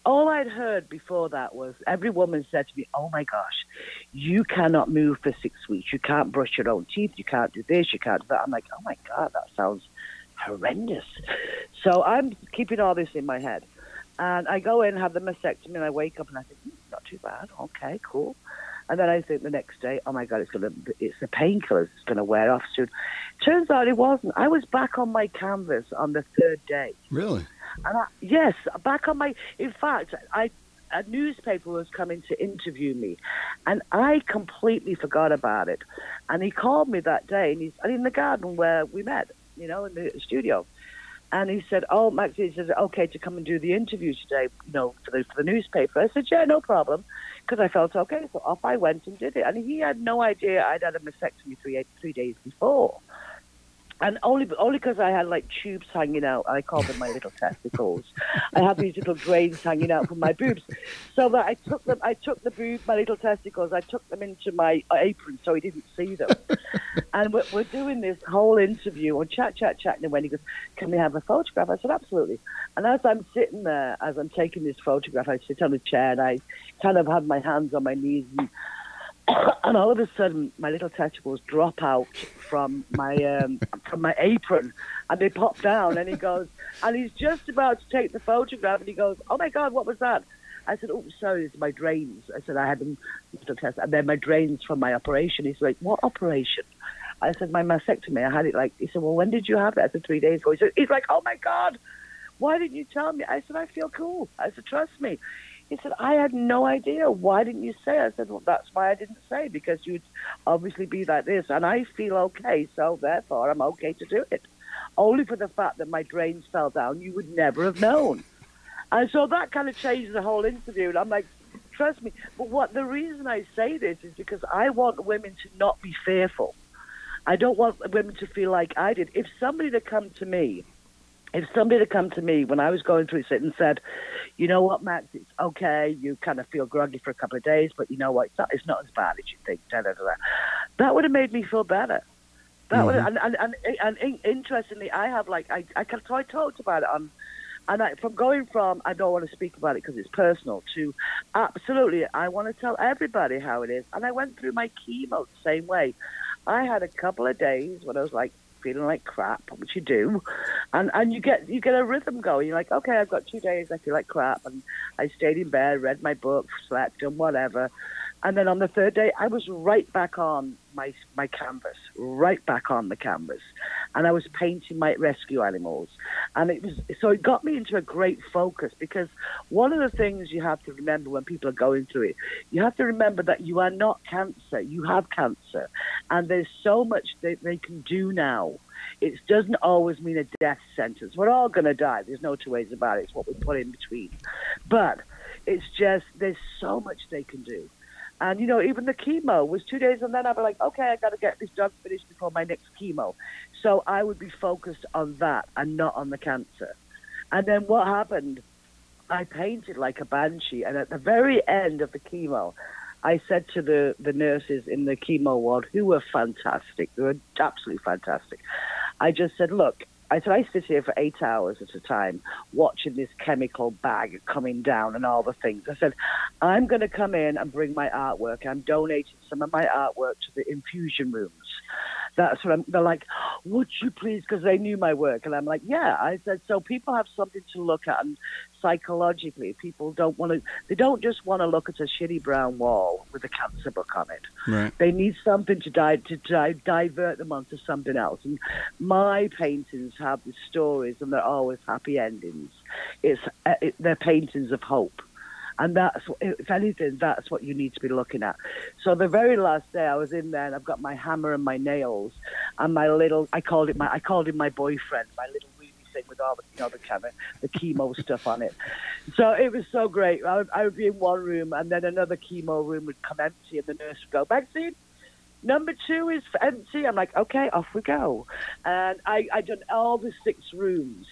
all I'd heard before that was every woman said to me, oh my gosh, you cannot move for six weeks. You can't brush your own teeth. You can't do this. You can't do that. I'm like, oh my God, that sounds horrendous. So I'm keeping all this in my head. And I go in, have the mastectomy, and I wake up and I think, hmm, not too bad. Okay, cool. And then I think the next day, oh my God, it's gonna, it's the painkillers. It's gonna wear off soon. Turns out it wasn't. I was back on my canvas on the third day. Really? And I, yes, back on my. In fact, I a newspaper was coming to interview me, and I completely forgot about it. And he called me that day, and he's and in the garden where we met, you know, in the studio. And he said, "Oh, Max," he said, "Okay, to come and do the interview today, you know, for the for the newspaper." I said, "Yeah, no problem," because I felt okay. So off I went and did it. And he had no idea I'd had a mastectomy three three days before. And only only because I had like tubes hanging out. I call them my little testicles. I have these little drains hanging out from my boobs. So that I took them, I took the boob, my little testicles, I took them into my apron so he didn't see them. And we're, we're doing this whole interview and chat, chat, chat. And when he goes, "Can we have a photograph?" I said, "Absolutely." And as I'm sitting there, as I'm taking this photograph, I sit on a chair and I kind of have my hands on my knees and and all of a sudden, my little testicles drop out from my um, from my apron, and they pop down. And he goes, and he's just about to take the photograph, and he goes, "Oh my God, what was that?" I said, "Oh, sorry, it's my drains." I said, "I had them little test, and then my drains from my operation." He's like, "What operation?" I said, "My mastectomy. I had it like." He said, "Well, when did you have it?" I said, "Three days ago." He said, he's like, "Oh my God, why didn't you tell me?" I said, "I feel cool." I said, "Trust me." He said, "I had no idea. Why didn't you say?" I said, "Well, that's why I didn't say, because you'd obviously be like this. And I feel okay, so therefore I'm okay to do it. Only for the fact that my drains fell down, you would never have known." And so that kind of changed the whole interview. And I'm like, trust me. But what the reason I say this is because I want women to not be fearful. I don't want women to feel like I did. If somebody had come to me, If somebody had come to me when I was going through it and said, "You know what, Max, it's okay, you kind of feel groggy for a couple of days, but you know what, it's not, it's not as bad as you think," da, da, da, da. That would have made me feel better. That mm-hmm. would have, and, and, and, and, and interestingly, I have like, I, I, can, so I talked about it on, and I, from going from, I don't want to speak about it because it's personal, to absolutely, I want to tell everybody how it is. And I went through my chemo the same way. I had a couple of days when I was like, feeling like crap, which you do, and and you get you get a rhythm going. You're like, okay, I've got two days I feel like crap, and I stayed in bed, read my book, slept, and whatever. And then on the third day, I was right back on my my canvas, right back on the canvas, and I was painting my rescue animals. And it was so it got me into a great focus, because one of the things you have to remember when people are going through it, you have to remember that you are not cancer. You have cancer, and there's so much that they can do now. It doesn't always mean a death sentence. We're all going to die. There's no two ways about it. It's what we put in between. But it's just there's so much they can do. And, you know, even the chemo was two days, and then I'd be like, okay, I got to get this done finished before my next chemo. So I would be focused on that and not on the cancer. And then what happened, I painted like a banshee. And at the very end of the chemo, I said to the, the nurses in the chemo ward, who were fantastic, they were absolutely fantastic, I just said, look, I said, I sit here for eight hours at a time watching this chemical bag coming down and all the things. I said, I'm going to come in and bring my artwork. I'm donating some of my artwork to the infusion rooms. That's what I'm, they're like, would you please, because they knew my work. And I'm like, yeah. I said, so people have something to look at, and psychologically, people don't want to, they don't just want to look at a shitty brown wall with a cancer book on it. Right. They need something to, di- to di- divert them onto something else. And my paintings have the stories, and they're always happy endings. It's uh, it, they're paintings of hope. And that's, if anything, that's what you need to be looking at. So the very last day I was in there, and I've got my hammer and my nails and my little, I called it my, I called him my boyfriend, my little weedy thing with all the, you know, the kind of, the chemo stuff on it. So it was so great. I would, I would be in one room, and then another chemo room would come empty, and the nurse would go, "Maxine, number two is empty." I'm like, okay, off we go. And I, I done all the six rooms.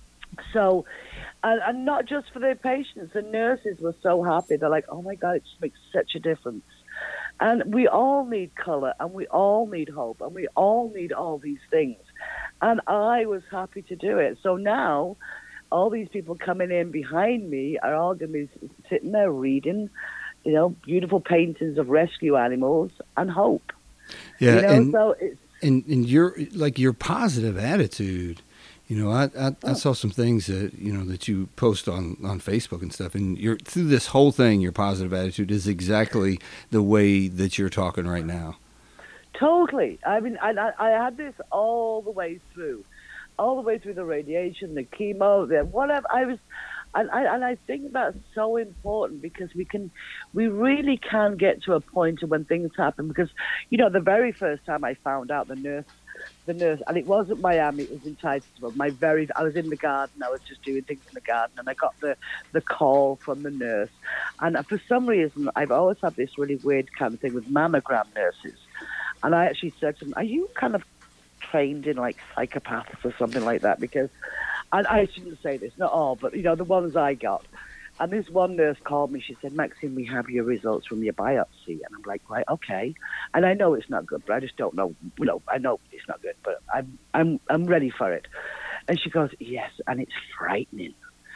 So, and, and not just for the patients, the nurses were so happy. They're like, oh my God, it just makes such a difference. And we all need color, and we all need hope, and we all need all these things. And I was happy to do it. So now, all these people coming in behind me are all going to be sitting there reading, you know, beautiful paintings of rescue animals and hope. Yeah, you know, and, so it's, and and your like your positive attitude. You know, I, I, I saw some things that, you know, that you post on, on Facebook and stuff, and you're through this whole thing, your positive attitude is exactly the way that you're talking right now. Totally. I mean, I, I had this all the way through, all the way through the radiation, the chemo, the whatever. I was, and I, and I think that's so important because we can, we really can get to a point of when things happen. Because, you know, the very first time I found out, the nurse, the nurse, and it wasn't Miami, it was in Titusville. My very, I was in the garden, I was just doing things in the garden, and I got the, the call from the nurse. And for some reason, I've always had this really weird kind of thing with mammogram nurses. And I actually said to them, are you kind of trained in like psychopaths or something like that? Because I, I shouldn't say this, not all, but you know, the ones I got. And this one nurse called me, she said, Maxine, we have your results from your biopsy. And I'm like, right, okay. And I know it's not good, but I just don't know, you know, I know it's not good, but I'm, I'm, I'm ready for it. And she goes, yes, and it's frightening.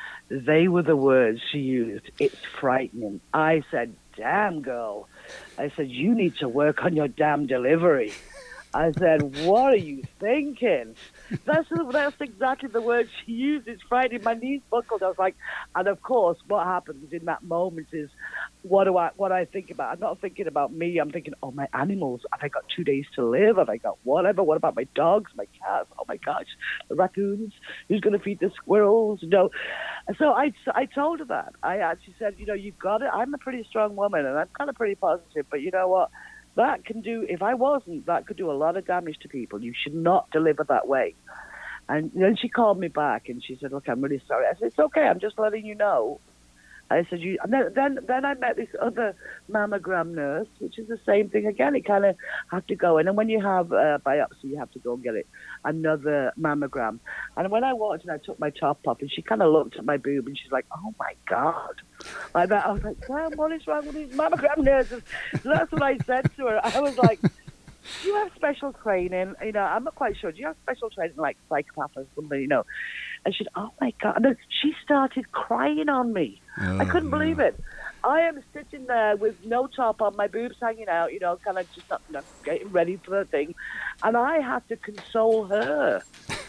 They were the words she used. It's frightening. I said, damn, girl. I said, you need to work on your damn delivery. I said, what are you thinking? That's that's exactly the word she used. It's frightening. My knees buckled. I was like, and of course, what happens in that moment is, what do I what I think about? I'm not thinking about me. I'm thinking, oh, my animals. Have I got two days to live? Have I got whatever? What about my dogs, my cats? Oh my gosh, the raccoons. Who's going to feed the squirrels? You know. So I I told her that. I actually said, you know, you've got it. I'm a pretty strong woman, and I'm kind of pretty positive. But you know what? That can do, if I wasn't, that could do a lot of damage to people. You should not deliver that way. And then she called me back and she said, look, I'm really sorry. I said, it's okay, I'm just letting you know. I said, you, and then, then, then I met this other mammogram nurse, which is the same thing again. It kind of have to go in. And when you have a biopsy, you have to go and get it, another mammogram. And when I walked in, I took my top off and she kind of looked at my boob and she's like, oh my God. Like that. I was like, damn, what is wrong with these mammogram nurses? So that's what I said to her. I was like, do you have special training? You know, I'm not quite sure. Do you have special training like psychopath or something, you know? And she said, oh my God. And then she started crying on me. Oh, I couldn't no. believe it. I am sitting there with no top on, my boobs hanging out, you know, kind of just not, you know, getting ready for the thing. And I have to console her.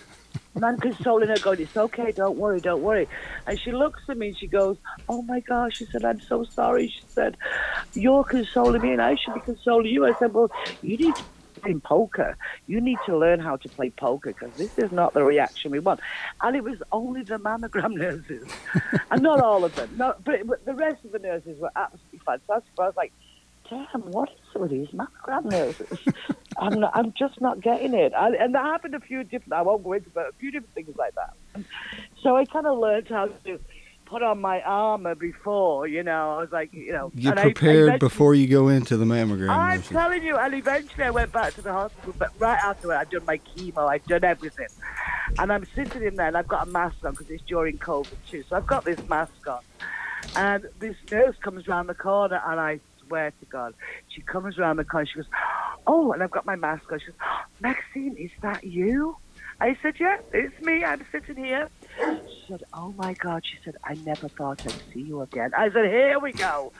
And I'm consoling her, going, it's okay, don't worry, don't worry. And she looks at me and she goes, oh my gosh, she said, I'm so sorry. She said, you're consoling me and I should be consoling you. I said, well, you need to play poker. You need to learn how to play poker because this is not the reaction we want. And it was only the mammogram nurses. And not all of them. No, but, but the rest of the nurses were absolutely fantastic. I was like, damn, what is with these mammogram nurses? I'm, not, I'm just not getting it. I, and that happened a few different, I won't go into, but a few different things like that. So I kind of learned how to put on my armor before, you know. I was like, you know. Get and prepared I, I before you go into the mammogram. I'm nurses. telling you, and eventually I went back to the hospital, but right after it, I'd done my chemo, I'd done everything. And I'm sitting in there, and I've got a mask on because it's during COVID too. So I've got this mask on. And this nurse comes around the corner, and I swear to God, she comes around the corner, she goes, oh, and I've got my mask on. She goes, oh, Maxine, is that you? I said, yeah, it's me. I'm sitting here. She said, oh, my God. She said, I never thought I'd see you again. I said, here we go.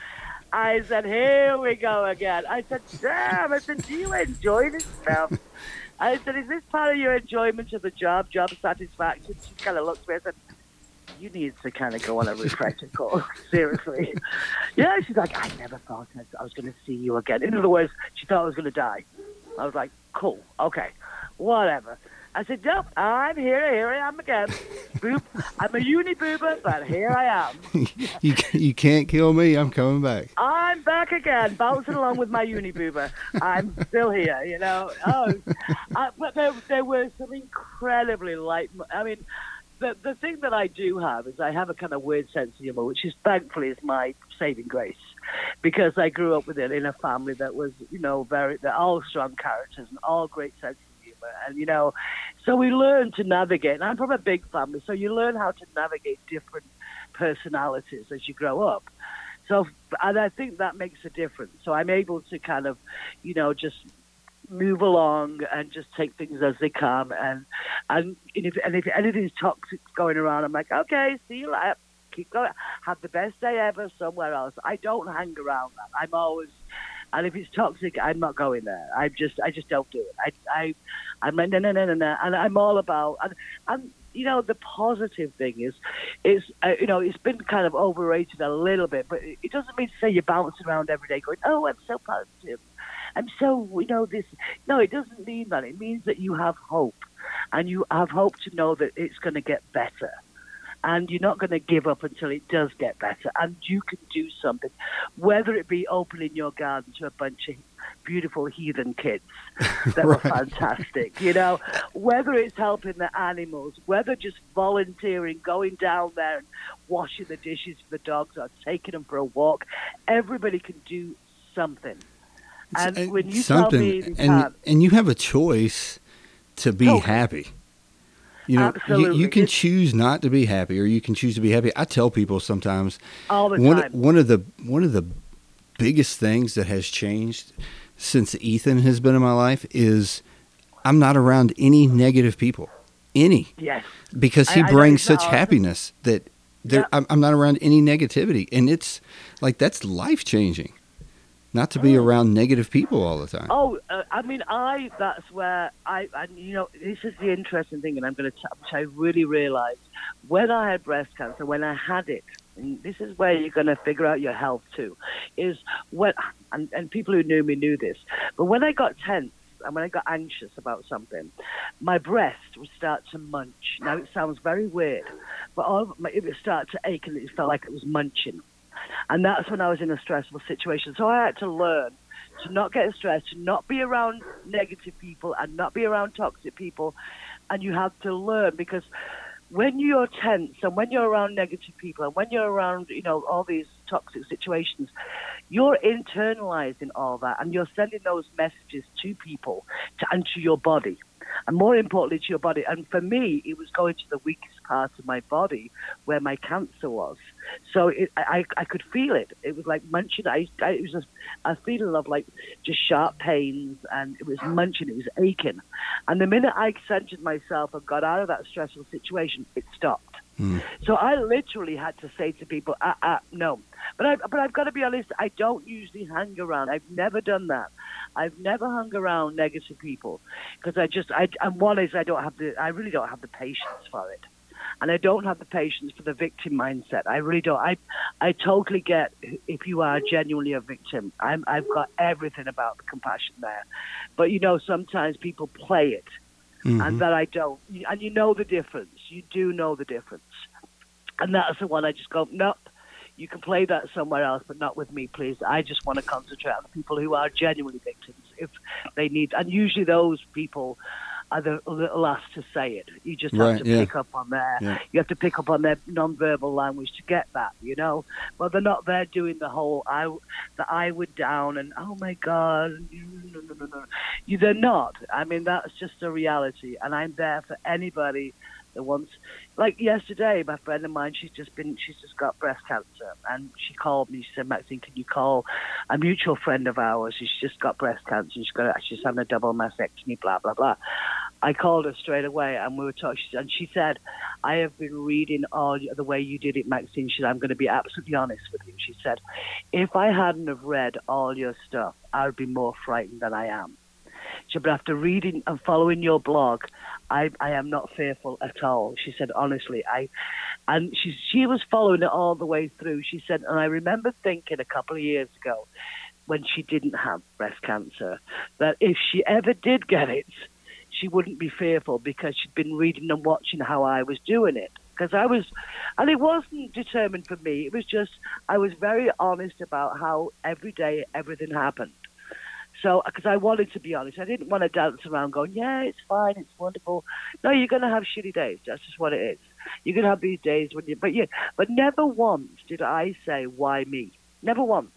I said, here we go again. I said, damn. I said, do you enjoy this stuff? I said, is this part of your enjoyment of the job, job satisfaction? She kind of looked at me and said, you need to kind of go on a refresher course, seriously. Yeah, she's like, I never thought I was going to see you again. In other words, she thought I was going to die. I was like, cool, okay, whatever. I said, nope, I'm here, here I am again. Boop. I'm a uni boober, but here I am. you, you can't kill me, I'm coming back. I'm back again, bouncing along with my uni boober. I'm still here, you know. Oh, I, but there, there were some incredibly light, I mean, The the thing that I do have is I have a kind of weird sense of humor, which is thankfully is my saving grace, because I grew up with it in a family that was, you know, very, they're all strong characters and all great sense of humor. And, you know, so we learn to navigate. And I'm from a big family, so you learn how to navigate different personalities as you grow up. So, and I think that makes a difference. So I'm able to kind of, you know, just move along and just take things as they come. And and if and if anything's toxic going around, I'm like, okay, see you later. Keep going. Have the best day ever somewhere else. I don't hang around that. I'm always, and if it's toxic, I'm not going there. I just I just don't do it. I I I'm like no no no no no. And I'm all about and and. You know, the positive thing is, is uh, you know, it's been kind of overrated a little bit, but it doesn't mean to say you're bouncing around every day going, oh, I'm so positive. I'm so, you know, this. No, it doesn't mean that. It means that you have hope, and you have hope to know that it's going to get better. And you're not going to give up until it does get better. And you can do something, whether it be opening your garden to a bunch of beautiful heathen kids that were Right. fantastic, you know, whether it's helping the animals, whether just volunteering, going down there and washing the dishes for the dogs or taking them for a walk. Everybody can do something. And Uh, when you something, tell me they and can't, and you have a choice to be Totally. happy. You know, you, Absolutely. you can It's- choose not to be happy, or you can choose to be happy. I tell people sometimes all the one time. one of the one of the biggest things that has changed since Ethan has been in my life is I'm not around any negative people, any, Yes. because he I- I know brings it's such not awesome. happiness that there, Yeah. I'm, I'm not around any negativity, and it's like that's life changing. Not to be Oh. around negative people all the time. Oh, uh, I mean, I, that's where I, and you know, this is the interesting thing, and I'm going to, which I really realized when I had breast cancer, when I had it, and this is where you're going to figure out your health too, is when, and, and people who knew me knew this, but when I got tense and when I got anxious about something, my breast would start to munch. Now, it sounds very weird, but all, my, it would start to ache and it felt like it was munching. And that's when I was in a stressful situation. So I had to learn to not get stressed, to not be around negative people and not be around toxic people. And you have to learn, because when you're tense and when you're around negative people and when you're around, you know, all these toxic situations, you're internalizing all that and you're sending those messages to people to, and to your body. And more importantly, to your body. And for me, it was going to the weakest part of my body where my cancer was. So it, I, I could feel it. It was like munching. I, I, it was a, a feeling of like just sharp pains, and it was munching. It was aching. And the minute I centered myself and got out of that stressful situation, it stopped. Mm. So I literally had to say to people, uh, uh, no. But, I, but I've got to be honest, I don't usually hang around. I've never done that. I've never hung around negative people because I just, I, and one is I don't have the, I really don't have the patience for it. And I don't have the patience for the victim mindset. I really don't. I, I totally get if you are genuinely a victim. I'm, I've got everything about the compassion there. But, you know, sometimes people play it. Mhm. And that I don't. And you know the difference. You do know the difference. And that's the one I just go, nope, you can play that somewhere else, but not with me, please. I just want to concentrate on the people who are genuinely victims if they need. And usually those people are the last to say it. You just have Right, to yeah. pick up on their, Yeah. you have to pick up on their non-verbal language to get that, you know. Well, they're not there doing the whole, I, the I would down and, oh my God, no, no, no, no. You, they're not. I mean, that's just a reality. And I'm there for anybody that wants, like yesterday, my friend of mine, she's just been, she's just got breast cancer. And she called me, she said, Maxine, can you call a mutual friend of ours? She's just got breast cancer. She's got, she's having a double mastectomy, blah, blah, blah. I called her straight away and we were talking, and she said, I have been reading all the way you did it, Maxine. She said, I'm going to be absolutely honest with you. She said, if I hadn't have read all your stuff, I would be more frightened than I am. She said, but after reading and following your blog, I, I am not fearful at all. She said, honestly, I, and she, she was following it all the way through. She said, and I remember thinking a couple of years ago when she didn't have breast cancer, that if she ever did get it, she wouldn't be fearful because she'd been reading and watching how I was doing it. Because I was, and it wasn't determined for me. It was just, I was very honest about how every day everything happened. So, because I wanted to be honest, I didn't want to dance around going, yeah, it's fine, it's wonderful. No, you're going to have shitty days. That's just what it is. You're going to have these days when you, but yeah, but never once did I say, why me? Never once.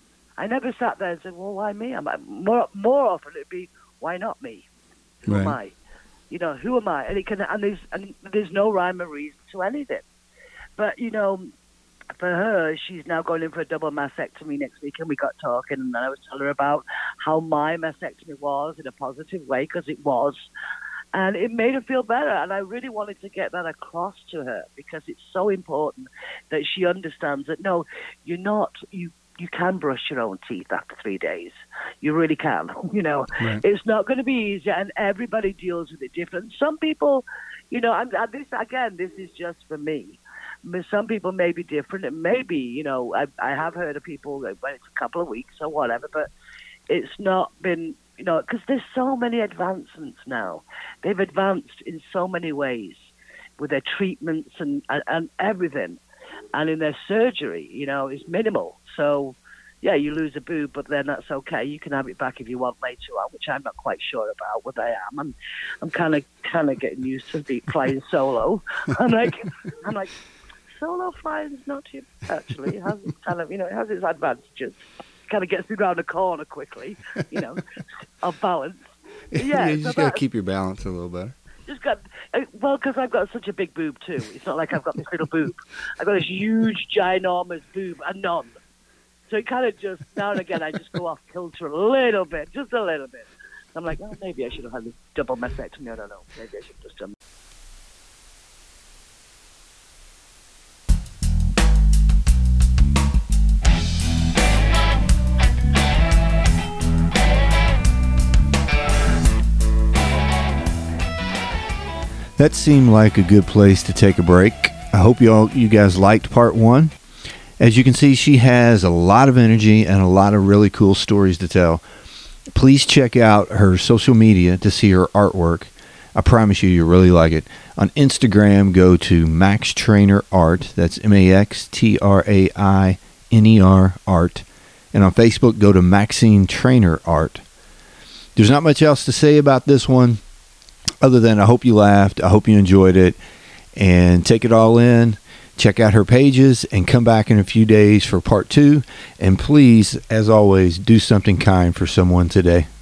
I never sat there and said, well, why me? I'm, more, more often it'd be, why not me? Who am Right. I? You know, who am I? And it can, and there's, and there's no rhyme or reason to anything. But, you know, for her, she's now going in for a double mastectomy next week, and we got talking, and I was telling her about how my mastectomy was in a positive way, because it was. And it made her feel better. And I really wanted to get that across to her, because it's so important that she understands that, no, you're not, you, you can brush your own teeth after three days. You really can. You know, Right. It's not going to be easy, and everybody deals with it different. Some people, you know, I'm, I, this again, this is just for me. But some people may be different. And maybe, you know, I, I have heard of people that when it's a couple of weeks or whatever, but it's not been, you know, because there's so many advancements now. They've advanced in so many ways with their treatments and, and, and everything. And in their surgery, you know, it's minimal. So, yeah, you lose a boob, but then that's okay. You can have it back if you want later on, which I'm not quite sure about what I am. I'm, I'm kind of, kind of getting used to be playing solo. I'm like, I'm like, solo flying is not too actually. It has kind of, you know, it has its advantages. Kind of gets me around the corner quickly, you know, of balance. But yeah, you so just got to that's- keep your balance a little better. just got uh, well, because I've got such a big boob too. It's not like I've got this little boob. I've got this huge, ginormous boob and none. So it kind of just now and again I just go off kilter a little bit, just a little bit. I'm like, oh, maybe I should have had this double mastectomy. I don't know. Maybe I should have just done. That seemed like a good place to take a break. I hope you all, you guys liked part one. As you can see, she has a lot of energy and a lot of really cool stories to tell. Please check out her social media to see her artwork. I promise you, you'll really like it. On Instagram, go to Max Trainer Art. That's M A X T R A I N E R Art. And on Facebook, go to Maxine Trainer Art. There's not much else to say about this one, other than I hope you laughed, I hope you enjoyed it, and take it all in. Check out her pages and come back in a few days for part two. And please, as always, do something kind for someone today.